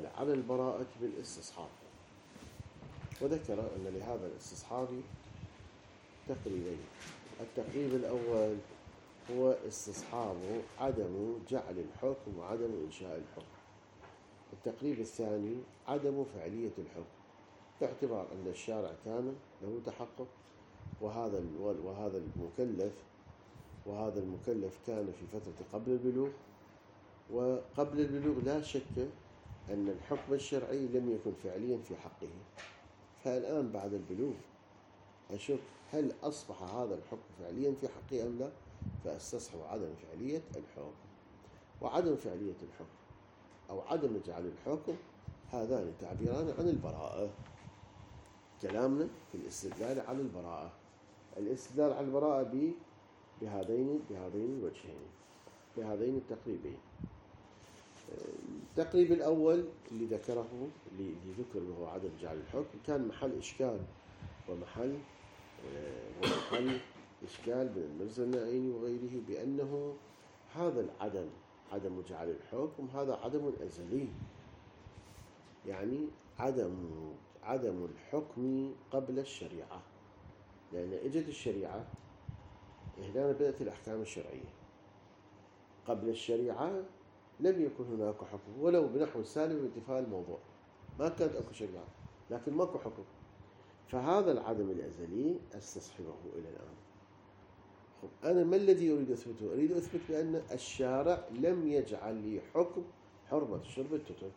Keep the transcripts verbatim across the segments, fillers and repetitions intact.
الدلالة على البراءة بالاستصحاب، وذكر أن لهذا الاستصحاب تقريبين. التقريب الأول هو استصحاب عدم جعل الحكم وعدم إنشاء الحكم. التقريب الثاني عدم فعلية الحكم، باعتبار أن الشارع كان له تحقق، وهذا وهذا المكلف وهذا المكلف كان في فترة قبل البلوغ، وقبل البلوغ لا شك أن الحكم الشرعي لم يكن فعليا في حقه. فالآن بعد البلوغ أشوف هل أصبح هذا الحكم فعليا في حقه أم لا، فأستصحب عدم فعلية الحكم. وعدم فعلية الحكم أو عدم جعل الحكم هذان تعبيران عن البراءة. كلامنا في الاستدلال على البراءة، الاستدلال على البراءة بهذين بهذين الوجهين، بهذين التقريبين. التقريب الأول اللي ذكره اللي ذكر له عدم جعل الحكم كان محل إشكال ومحل ومحل إشكال بين المرزا النائيني وغيره، بأنه هذا العدم عدم جعل الحكم هذا عدم أزلي، يعني عدم عدم الحكم قبل الشريعة، لأن إجت الشريعة هنا بدأت الأحكام الشرعية. قبل الشريعة لم يكن هناك حكم ولو بنحو سالم من انتفاء الموضوع، ما كانت أكو شريعة لكن ماكو حكم. فهذا العدم الأزلي استصحبه إلى الآن. أنا ما الذي أريد أثبته؟ أريد أثبت بأن الشارع لم يجعل لي حكم حرمة شرب التتر.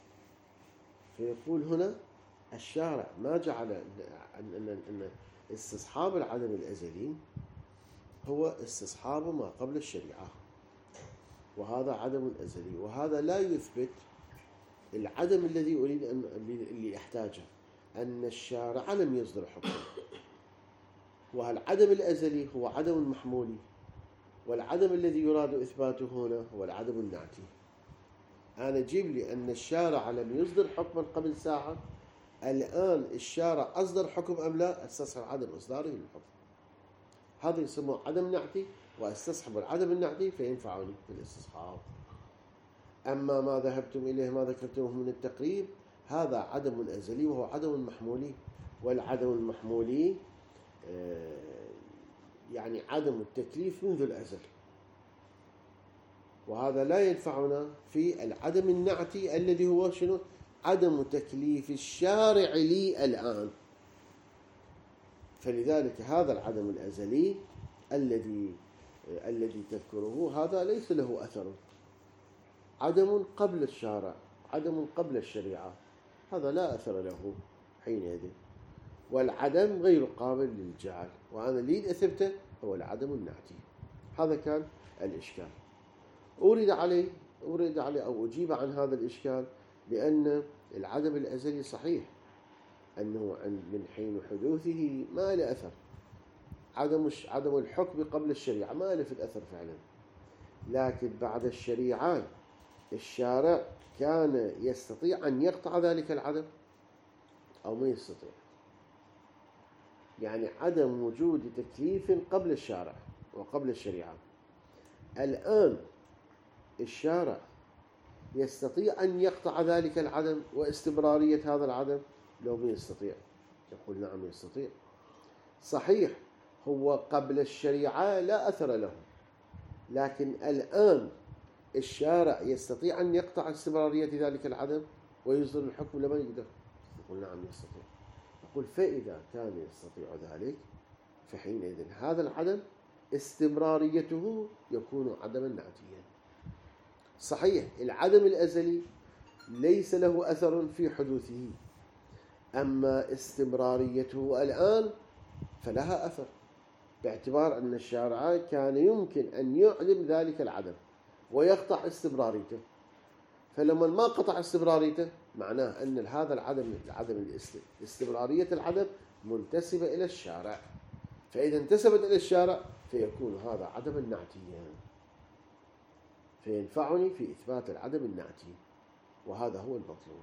فيقول هنا الشارع ما جعل أن أن استصحاب العدم الأزلي هو استصحاب ما قبل الشريعة، وهذا عدم أزلي، وهذا لا يثبت العدم الذي أريد أن اللي أحتاجه، أن الشارع لم يصدر حكما. والعدم الأزلي هو عدم محمولي، والعدم الذي يراد إثباته هنا هو العدم النعتي. أنا جيب لي أن الشارع لم يصدر حكما قبل ساعة، الآن الشارع أصدر حكم أم لا، استصحب عدم إصداره للحكم. هذا يسمى عدم نعتي، واستصحب العدم النعتي فينفعني في الاستصحاب. أما ما ذهبتم إليه ما ذكرتموه من التقريب هذا عدم أزلي وهو عدم محمولي، والعدم المحمولي يعني عدم التكليف منذ الأزل، وهذا لا ينفعنا في العدم النعتي الذي هو شنو؟ عدم تكليف الشارع لي الآن. فلذلك هذا العدم الأزلي الذي الذي تذكره هذا ليس له أثر، عدم قبل الشارع، عدم قبل الشريعة، هذا لا أثر له حينئذ، والعدم غير قابل للجعل، وأنا اللي أثبته هو العدم النعتي. هذا كان الإشكال. أريد عليه أريد عليه أو أجيب عن هذا الإشكال بأن العدم الأزلي صحيح أنه من حين حدوثه ما له أثر، عدم عدم الحكم قبل الشريعة ما له في الأثر فعلا، لكن بعد الشريعة الشارع كان يستطيع أن يقطع ذلك العدم أو ما يستطيع، يعني عدم وجود تكليف قبل الشارع وقبل الشريعة. الآن الشارع يستطيع أن يقطع ذلك العدم واستمرارية هذا العدم لو ما يستطيع؟ يقول نعم يستطيع. صحيح هو قبل الشريعة لا أثر له، لكن الآن الشارع يستطيع أن يقطع استمرارية ذلك العدم ويصدر الحكم لمن يقدر؟ يقول نعم يستطيع. يقول فإذا كان يستطيع ذلك فحينئذ هذا العدم استمراريته يكون عدما نعتيا. صحيح العدم الأزلي ليس له أثر في حدوثه، أما استمراريته الآن فلها أثر، باعتبار أن الشارع كان يمكن أن يعلم ذلك العدم ويقطع استمراريته. فلما ما قطع استمراريته معناه أن هذا العدم العدم استمرارية العدم منتسبة إلى الشارع، فإذا انتسبت إلى الشارع فيكون هذا عدم نعتيا، فينفعني في إثبات العدم النعتي، وهذا هو المطلوب.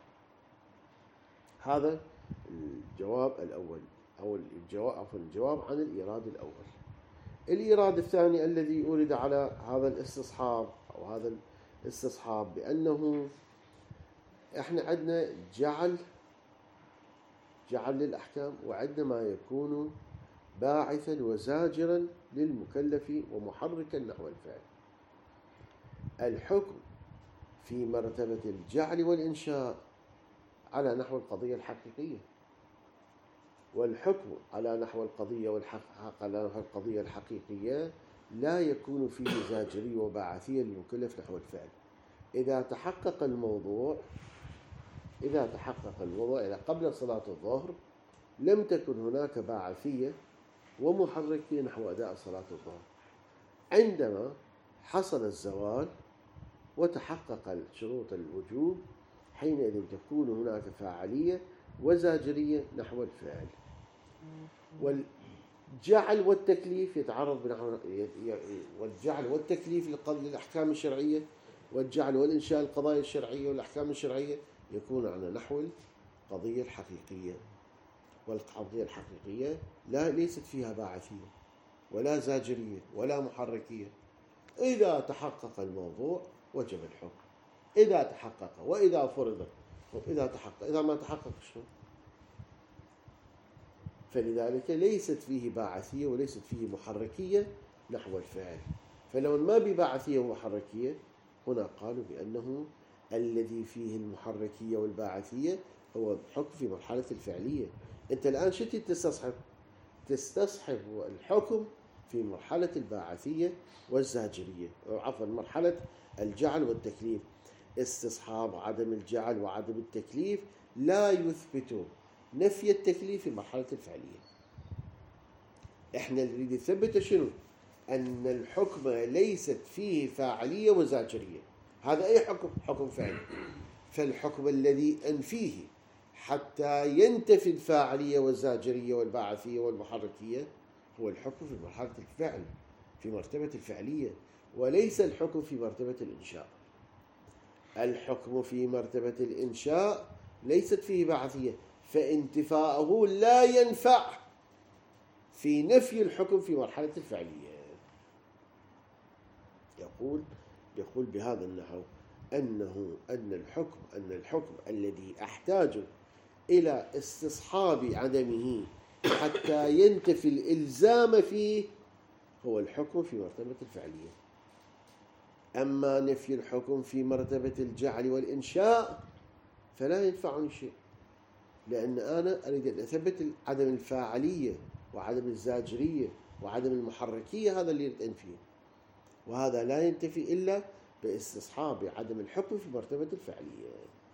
هذا الجواب الأول أو الجواب عفوا الجواب عن الإيراد الأول. الإيراد الثاني الذي أورد على هذا الاستصحاب أو هذا الاستصحاب بأنه احنا عندنا جعل جعل للأحكام، وعندنا ما يكون باعثا وزاجرا للمكلف ومحركا نحو الفعل. الحكم في مرتبة الجعل والإنشاء على نحو القضية الحقيقية، والحكم على نحو القضية والحق على نحو القضية الحقيقية لا يكون فيه زاجرية وباعثية للمكلف نحو الفعل. إذا تحقق الموضوع إذا تحقق الموضوع إلى قبل صلاة الظهر لم تكن هناك باعثية ومحركية نحو أداء صلاة الظهر. عندما حصل الزوال وتحقق شروط الوجوب حينئذ تكون هناك فاعلية وزاجرية نحو الفعل. والجعل والتكليف يتعرض بنحو والجعل والتكليف للأحكام الشرعية، والجعل والإنشاء القضايا الشرعية والأحكام الشرعية يكون على نحو القضية الحقيقية. والقضية الحقيقية لا ليست فيها باعثية ولا زاجرية ولا محركية. إذا تحقق الموضوع وجب الحكم، إذا تحقق وإذا فرض، إذا تحقق إذا ما تحقق شو؟ فلذلك ليست فيه باعثية وليست فيه محركية نحو الفعل. فلو ما بباعثية ومحركية هنا قالوا بأنه الذي فيه المحركية والباعثية هو الحكم في مرحلة الفعلية. أنت الآن شو تستصحب؟ تستصحب الحكم في مرحلة الباعثية والزاجرية، أو عفوا مرحلة الجعل والتكليف. استصحاب عدم الجعل وعدم التكليف لا يثبت نفي التكليف في مرحلة الفعلية. احنا اللي نريد نثبت شنو؟ أن الحكم ليست فيه فاعلية وزاجرية. هذا أي حكم؟ حكم فعلي. فالحكم الذي أنفيه حتى ينتفي الفاعلية والزاجرية والباعثية والمحركية هو الحكم في مرحلة الفعل، في مرتبة الفعلية، وليس الحكم في مرتبة الإنشاء. الحكم في مرتبة الإنشاء ليست فيه باعثية، فانتفاؤه لا ينفع في نفي الحكم في مرحلة الفعلية. يقول يقول بهذا النحو أنه أن الحكم أن الحكم الذي أحتاج إلى استصحاب عدمه حتى ينتفي الإلزام فيه هو الحكم في مرتبة الفعلية. أما نفي الحكم في مرتبة الجعل والإنشاء فلا ينفعني شيء، لأن أنا أريد أن أثبت عدم الفاعلية وعدم الزاجرية وعدم المحركية، هذا اللي أريد أنفيه، وهذا لا ينتفي إلا باستصحاب عدم الحكم في مرتبة الفعلية.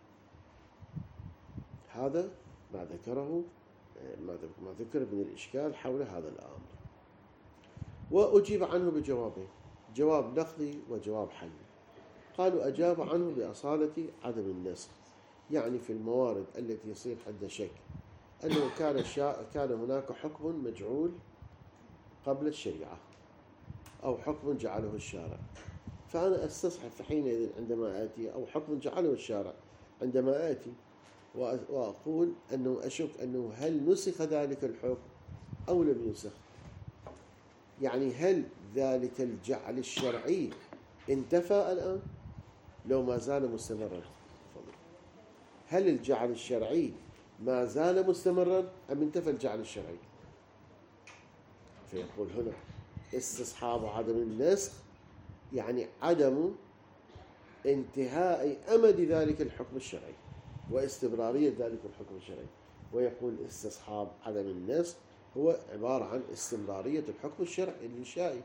هذا ما ذكره ما ذكر من الإشكال حول هذا الأمر، وأجيب عنه بجوابين: جواب نقضي وجواب حل. قالوا أجاب عنه بأصالة عدم النسخ، يعني في الموارد التي يصير عندها شك أنه كان كان هناك حكم مجعول قبل الشريعة أو حكم جعله الشارع، فأنا أستصحب في حينئذ عندما آتي، أو حكم جعله الشارع عندما آتي وأقول أنه أشك أنه هل نسخ ذلك الحكم أو لم ينسخ. يعني هل ذلك الجعل الشرعي انتفى الآن لو ما زال مستمرا؟ هل الجعل الشرعي ما زال مستمرا أم انتفى الجعل الشرعي؟ فيقول هنا استصحاب عدم النسخ يعني عدم انتهاء أمد ذلك الحكم الشرعي واستمرارية ذلك الحكم الشرعي. ويقول استصحاب عدم النسخ هو عبارة عن استمرارية الحكم الشرعي الإنشائي.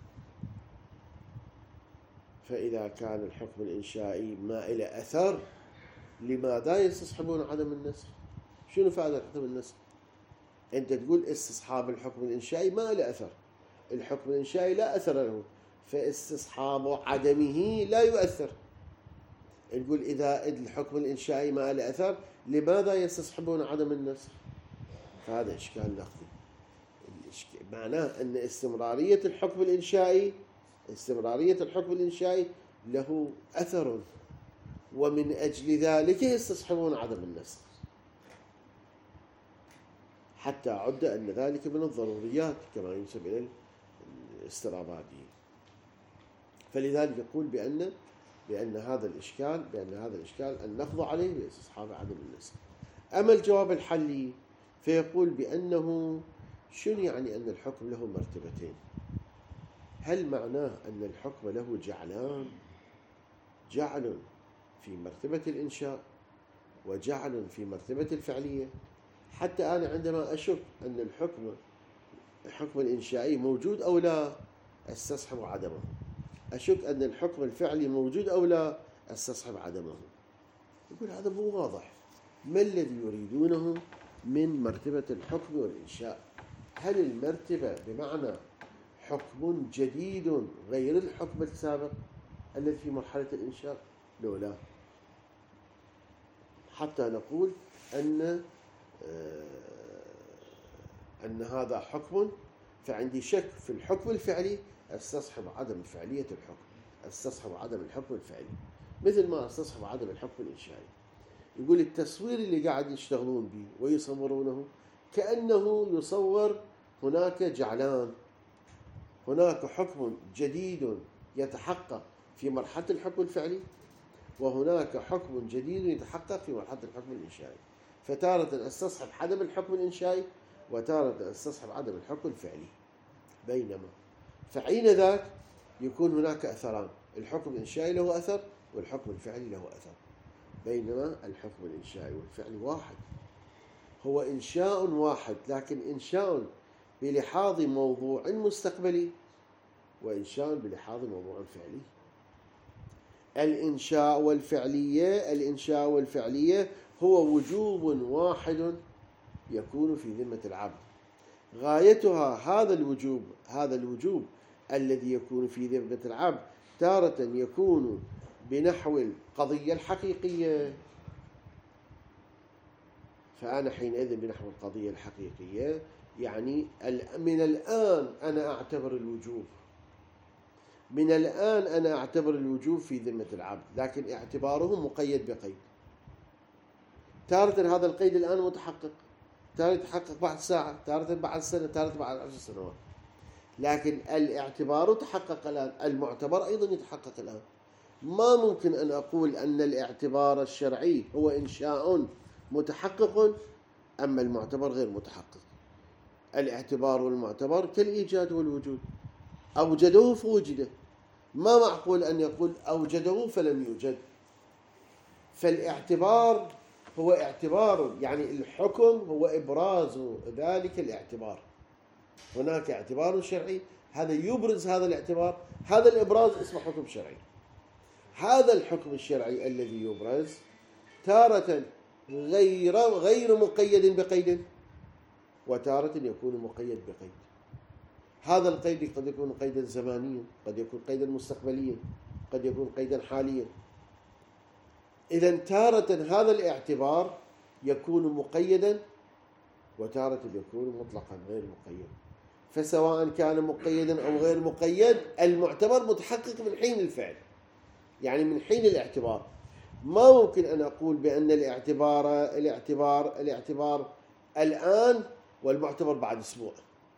فإذا كان الحكم الإنشائي ما إلى أثر لماذا يستصحبون عدم النسخ؟ شنو فائدة عدم النسخ؟ أنت تقول استصحاب الحكم الإنشائي ما إلى أثر، الحكم الإنشائي لا أثر له، فاستصحاب عدمه لا يؤثر. نقول إذا الحكم الإنشائي ما له أثر لماذا يستصحبون عدم النسخ؟ فهذا إشكال نقضي. معناه أن استمرارية الحكم الإنشائي استمرارية الحكم الإنشائي له أثر، ومن أجل ذلك يستصحبون عدم النسخ، حتى عد أن ذلك من الضروريات كما ينسب إلى الاسترابادي. فلذلك يقول بأن بأن هذا الإشكال بأن هذا الإشكال أن نخضع عليه لاستصحاب عدم النسخ. أما الجواب الحلي فيقول بأنه شنو يعني أن الحكم له مرتبتين؟ هل معناه أن الحكم له جعلان، جعل في مرتبة الإنشاء وجعل في مرتبة الفعلية؟ حتى أنا عندما أشك أن الحكم الحكم الإنشائي موجود أو لا استصحب عدمه، أشك أن الحكم الفعلي موجود أو لا استصحب عدمه. يقول هذا مو واضح، ما الذي يريدونه من مرتبة الحكم والإنشاء؟ هل المرتبة بمعنى حكم جديد غير الحكم السابق الذي في مرحلة الإنشاء؟ لو لا، حتى نقول أن أن هذا حكم، فعندي شك في الحكم الفعلي استصحب عدم فعلية الحكم، استصحب عدم الحكم الفعلي، مثل ما استصحب عدم الحكم الإنشائي. يقول التصوير اللي قاعد يشتغلون به ويصورونه كأنه يصور هناك جعلان، هناك حكم جديد يتحقق في مرحلة الحكم الفعلي، وهناك حكم جديد يتحقق في مرحلة الحكم الإنشائي، فتارة استصحب عدم الحكم الإنشائي وتارة استصحب عدم الحكم الفعلي. بينما فحين ذاك يكون هناك أثران، الحكم الإنشائي له أثر والحكم الفعلي له أثر، بينما الحكم الإنشائي والفعلي واحد، هو إنشاء واحد، لكن إنشاء بلحاظ موضوع مستقبلي وإنشاء بلحاظ موضوع فعلي. الإنشاء والفعلية الإنشاء والفعلية هو وجوب واحد يكون في ذمة العبد، غايتها هذا الوجوب هذا الوجوب الذي يكون في ذمة العبد تارة يكون بنحو القضية الحقيقية، فأنا حينئذ بنحو القضية الحقيقية يعني من الآن أنا أعتبر الوجوب من الآن أنا أعتبر الوجوب في ذمة العبد، لكن اعتباره مقيد بقيد. تارة هذا القيد الآن متحقق، تارة يتحقق بعد ساعة، تارة بعد سنة، تارة بعد عشر سنوات، لكن الاعتبار تحقق الآن، المعتبر أيضا يتحقق الآن. ما ممكن أن أقول أن الاعتبار الشرعي هو إنشاء متحقق أما المعتبر غير متحقق. الاعتبار والمعتبر كالإيجاد والوجود، أوجدوه فوجده، ما معقول أن يقول أوجدوه فلم يوجد. فالاعتبار هو اعتبار، يعني الحكم هو إبراز ذلك الاعتبار. هناك اعتبار شرعي، هذا يبرز هذا الاعتبار، هذا الإبراز اسمه حكم شرعي. هذا الحكم الشرعي الذي يبرز تارة غير غير مقيد بقيد، وتارة يكون مقيد بقيد. هذا القيد قد يكون قيدا زمانيا، قد يكون قيدا مستقبليا، قد يكون قيدا حاليا. إذا تارة هذا الاعتبار يكون مقيدا وتارة يكون مطلقا غير مقيد، فسواء كان مقيدا أو غير مقيد المعتبر متحقق من حين الفعل، يعني من حين الاعتبار. ما ممكن أن أقول بأن الاعتبار الاعتبار الاعتبار الآن والمعتبر بعد أسبوع،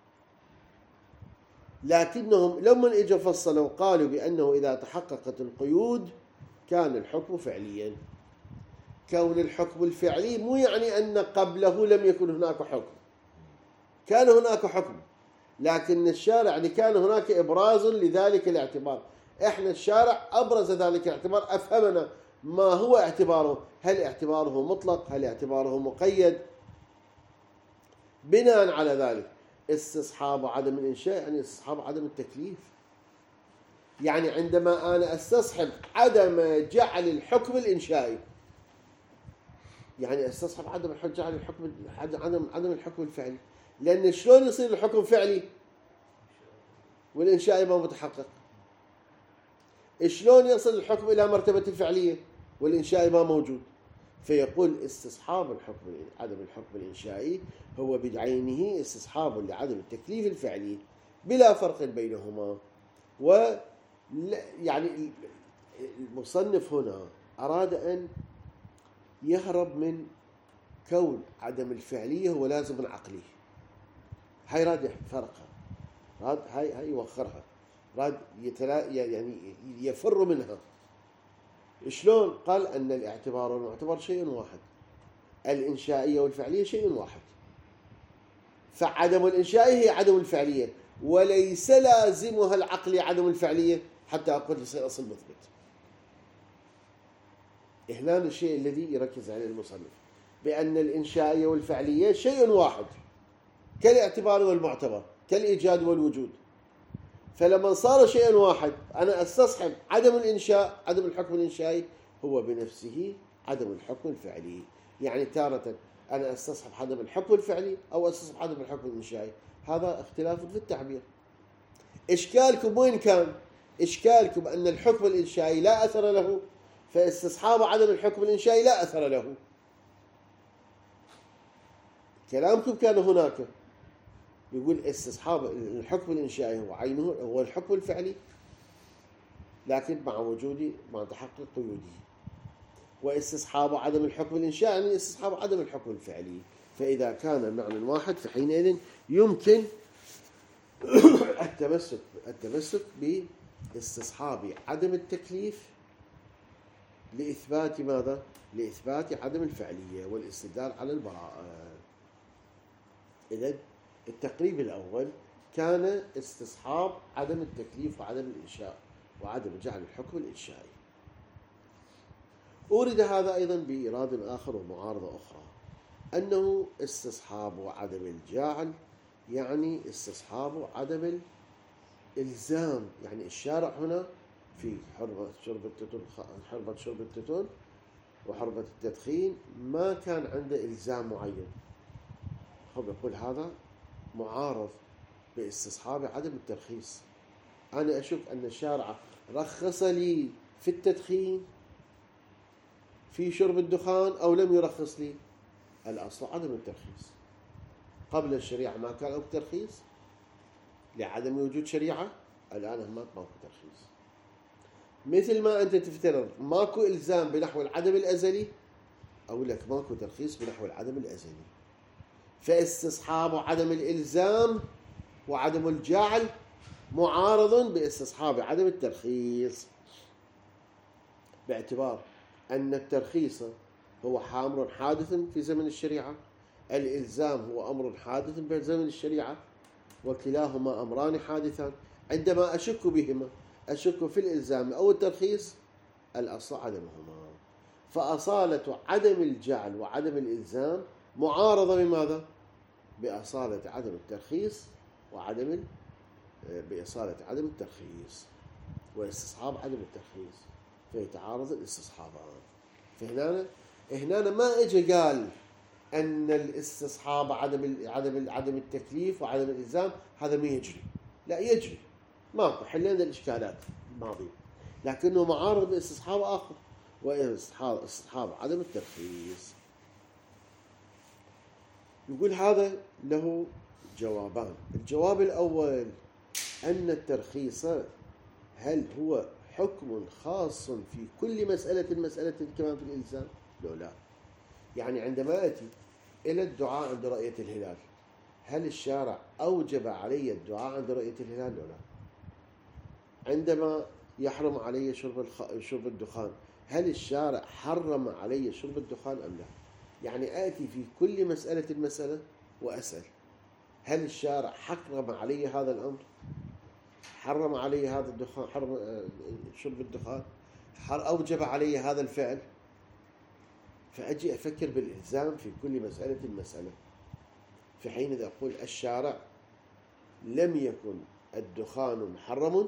لكنهم لما اجوا فصلوا قالوا بأنه إذا تحققت القيود كان الحكم فعليا. كون الحكم الفعلي مو يعني أن قبله لم يكن هناك حكم، كان هناك حكم، لكن الشارع يعني كان هناك إبراز لذلك الاعتبار. إحنا الشارع أبرز ذلك الاعتبار، أفهمنا ما هو اعتباره، هل اعتباره مطلق، هل اعتباره مقيد. بناء على ذلك استصحاب عدم الإنشاء يعني استصحاب عدم التكليف. يعني عندما أنا استصحب عدم جعل الحكم الإنشائي يعني استصحب عدم جعل الحكم عدم عدم الحكم الفعلي، لأن شلون يصير الحكم فعلي والإنشائي ما متحقق؟ شلون يصل الحكم إلى مرتبة الفعلية والإنشائي ما موجود؟ فيقول استصحاب الحكم عدم الحكم الإنشائي هو بعينه استصحاب لعدم التكليف الفعلي بلا فرق بينهما. و يعني المصنف هنا أراد أن يهرب من كون عدم الفعلية هو لازم عقلي، هاي راد يفرقها، راد هاي هاي يوخرها، راد يتلا يعني يفر منها. شلون؟ قال أن الاعتبار والمعتبر شيء واحد، الإنشائية والفعلية شيء واحد، فعدم الإنشائية هي عدم الفعلية، وليس لازمها العقل عدم الفعلية حتى أقول يصير أصل مثبت. هنا الشيء الذي يركز عليه المصنف، بأن الإنشائية والفعلية شيء واحد كالاعتبار والمعتبر، كالإيجاد والوجود. فلما صار شيء واحد أنا أستصحب عدم الإنشاء، عدم الحكم الإنشائي هو بنفسه عدم الحكم الفعلي. يعني تارة أنا أستصحب عدم الحكم الفعلي أو أستصحب عدم الحكم الإنشائي، هذا اختلاف في التعبير. إشكالكم وين كان؟ إشكالكم أن الحكم الإنشائي لا أثر له، فاستصحاب عدم الحكم الإنشائي لا أثر له. كلامكم كان هناك يقول استصحاب الحكم الإنشائي هو عينه هو الحكم الفعلي، لكن مع وجود مع تحقق قيوده، واستصحاب عدم الحكم الإنشائي يعني استصحاب عدم الحكم الفعلي. فإذا كان المعنى واحد فحينئذ يمكن التمسك التمسك باستصحاب عدم التكليف لإثبات ماذا؟ لإثبات عدم الفعلية والاستدلال على البراءة. إذن التقريب الأول كان استصحاب عدم التكليف وعدم الإنشاء وعدم جعل الحكم الإنشائي. أورد هذا أيضا بإيراد آخر ومعارضة أخرى، أنه استصحاب عدم الجعل يعني استصحاب عدم الإلزام. يعني الشارع هنا في حرمة شرب التتون حرمة شرب التتون وحرمة التدخين ما كان عنده إلزام معين. هو يقول هذا معارض باستصحاب عدم الترخيص. أنا أشك أن الشارع رخص لي في التدخين في شرب الدخان أو لم يرخص لي. الأصل عدم الترخيص. قبل الشريعة ما كان أكو ترخيص لعدم وجود شريعة، الآن هناك ماكو ترخيص. مثل ما أنت تفترض ماكو إلزام بنحو العدم الأزلي، أقول لك ماكو ترخيص بنحو العدم الأزلي. فاستصحاب عدم الإلزام وعدم الجعل معارض باستصحاب عدم الترخيص، باعتبار أن الترخيص هو أمر حادث في زمن الشريعة، الإلزام هو أمر حادث في زمن الشريعة، وكلاهما أمران حادثان. عندما أشك بهما، أشك في الإلزام أو الترخيص، الأصل عدمهما. فأصالة عدم الجعل وعدم الإلزام معارضة بماذا؟ بأصالة عدم الترخيص وعدم بأصالة عدم الترخيص واستصحاب عدم الترخيص، فيتعارض الاستصحابان. فهنا هنا ما اجى قال ان الاستصحاب عدم عدم عدم التكليف وعدم الالزام هذا ما يجري، لا يجري، ماكو حلينا الاشكالات الماضيه، لكنه معارض باستصحاب اخر واستصحاب استصحاب عدم الترخيص. يقول هذا له جوابان. الجواب الأول أن الترخيص هل هو حكم خاص في كل مسألة مسألة كما في الإلزام؟ لا لا. يعني عندما أتي إلى الدعاء عند رؤية الهلال، هل الشارع أوجب علي الدعاء عند رؤية الهلال؟ لا لا. عندما يحرم علي شرب الخ... شرب الدخان، هل الشارع حرم علي شرب الدخان أم لا؟ يعني آتي في كل مسألة مسألة وأسأل هل الشارع حرم علي هذا الأمر؟ حرم علي هذا الدخان، حرم شرب الدخان، أوجب علي هذا الفعل؟ فأجي أفكر بالإلزام في كل مسألة مسألة. في حين إذا أقول الشارع لم يكن الدخان محرم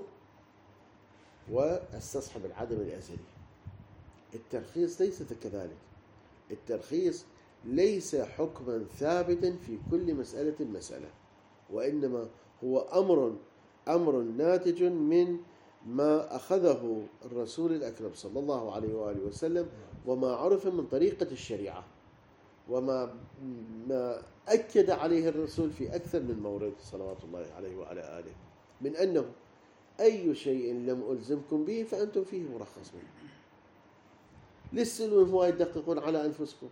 واستصحب العدم الأزلي. الترخيص ليس كذلك. الترخيص ليس حكما ثابتا في كل مسألة مسألة، وإنما هو أمر أمر ناتج من ما أخذه الرسول الأكرم صلى الله عليه وآله وسلم، وما عرف من طريقة الشريعة، وما ما أكد عليه الرسول في أكثر من مورد صلوات الله عليه وعلى آله، من أنه أي شيء لم ألزمكم به فأنتم فيه مرخصون. للسلوم هو يدققون على أنفسكم.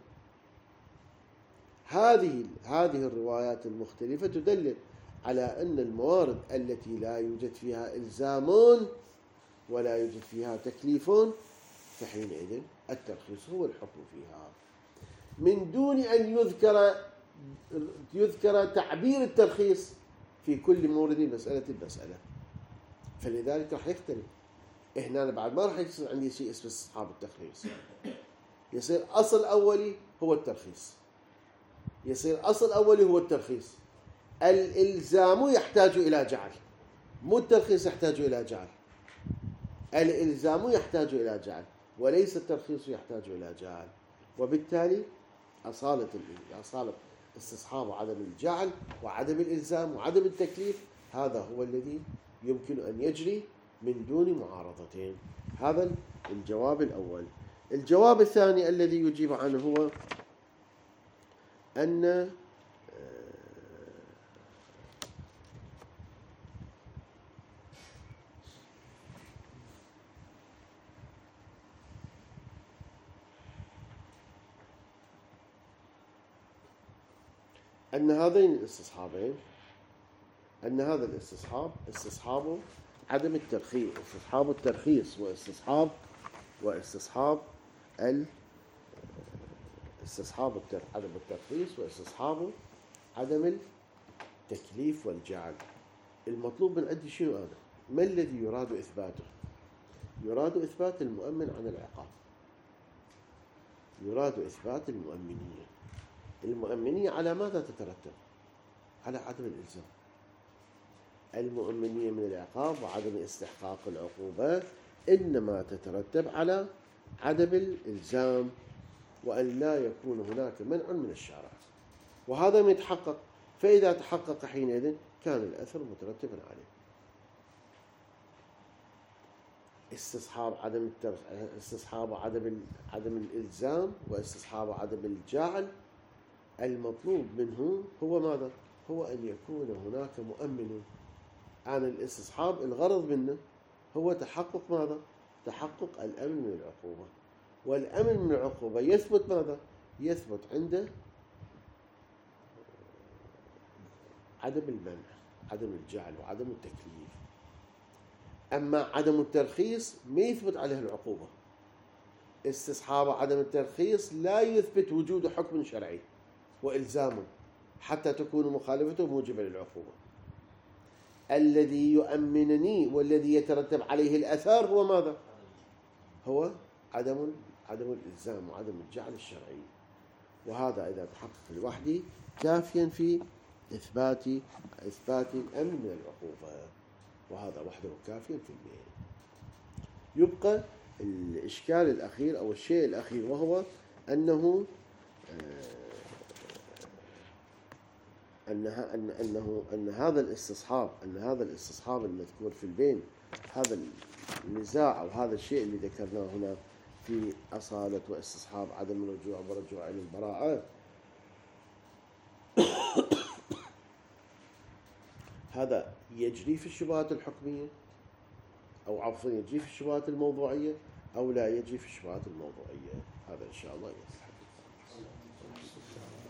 هذه هذه الروايات المختلفة تدلل على أن الموارد التي لا يوجد فيها إلزام ولا يوجد فيها تكليف فحينئذ الترخيص هو الحكم فيها من دون أن يذكر يذكر تعبير الترخيص في كل مورد مسألة بمسألة. فلذلك راح يختلف. هنا بعد ما راح يصير عندي شيء اسمه استصحاب الترخيص، يصير أصل أولي هو الترخيص، يصير أصل أولي هو الترخيص. الإلزام يحتاج إلى جعل، مو الترخيص يحتاج إلى جعل. الإلزام يحتاج إلى جعل وليس الترخيص يحتاج إلى جعل، وبالتالي أصالة أصالة استصحاب عدم الجعل وعدم الإلزام وعدم التكليف هذا هو الذي يمكن أن يجري من دون معارضتين. هذا الجواب الأول. الجواب الثاني الذي يجيب عنه هو أن أن هذين الاستصحابين أن هذا الاستصحاب استصحاب عدم الترخيص، استصحاب الترخيص واستصحاب واستصحاب ال استصحاب عدم الترخيص واستصحاب عدم التكليف والجعل. المطلوب من عندي شنو هذا؟ ما الذي يراد إثباته؟ يراد إثبات المؤمن عن العقاب، يراد إثبات المؤمنية. المؤمنية على ماذا تترتب؟ على عدم الإلزام. المؤمنية من العقاب وعدم استحقاق العقوبة إنما تترتب على عدم الإلزام وأن لا يكون هناك منع من الشارع، وهذا ما يتحقق. فإذا تحقق حينئذ كان الأثر مترتبا عليه. استصحاب عدم الترخ... استصحاب عدم عدم الإلزام واستصحاب عدم الجعل، المطلوب منه هو ماذا؟ هو أن يكون هناك مؤمن عن الاستصحاب. الغرض منه هو تحقق ماذا؟ تحقق الأمن من العقوبة. والأمن من العقوبة يثبت ماذا؟ يثبت عنده عدم المنع، عدم الجعل وعدم التكليف. أما عدم الترخيص ما يثبت عليه العقوبة. استصحاب عدم الترخيص لا يثبت وجود حكم شرعي وإلزامه حتى تكون مخالفته موجبة للعقوبة. الذي يؤمنني والذي يترتب عليه الأثار هو ماذا؟ هو عدم عدم الإلزام وعدم الجعل الشرعي. وهذا إذا تحقق لوحده كافيا في إثبات إثبات الأمن من العقوبة، وهذا وحده كافيا في المين. يبقى الإشكال الأخير أو الشيء الأخير، وهو أنه أنها أن أنه أن هذا الاستصحاب أن هذا الاستصحاب المذكور في البين، هذا النزاع أو هذا الشيء اللي ذكرناه هنا في أصالة واستصحاب عدم الرجوع ورجوع إلى البراءة، هذا يجري في الشبهات الحكمية أو عفوا يجري في الشبهات الموضوعية أو لا يجري في الشبهات الموضوعية. هذا إن شاء الله يصح.